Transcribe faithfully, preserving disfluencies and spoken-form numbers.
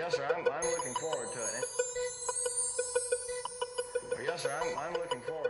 Yes, sir. I'm, I'm looking forward to it. Yes, sir. I'm, I'm looking forward.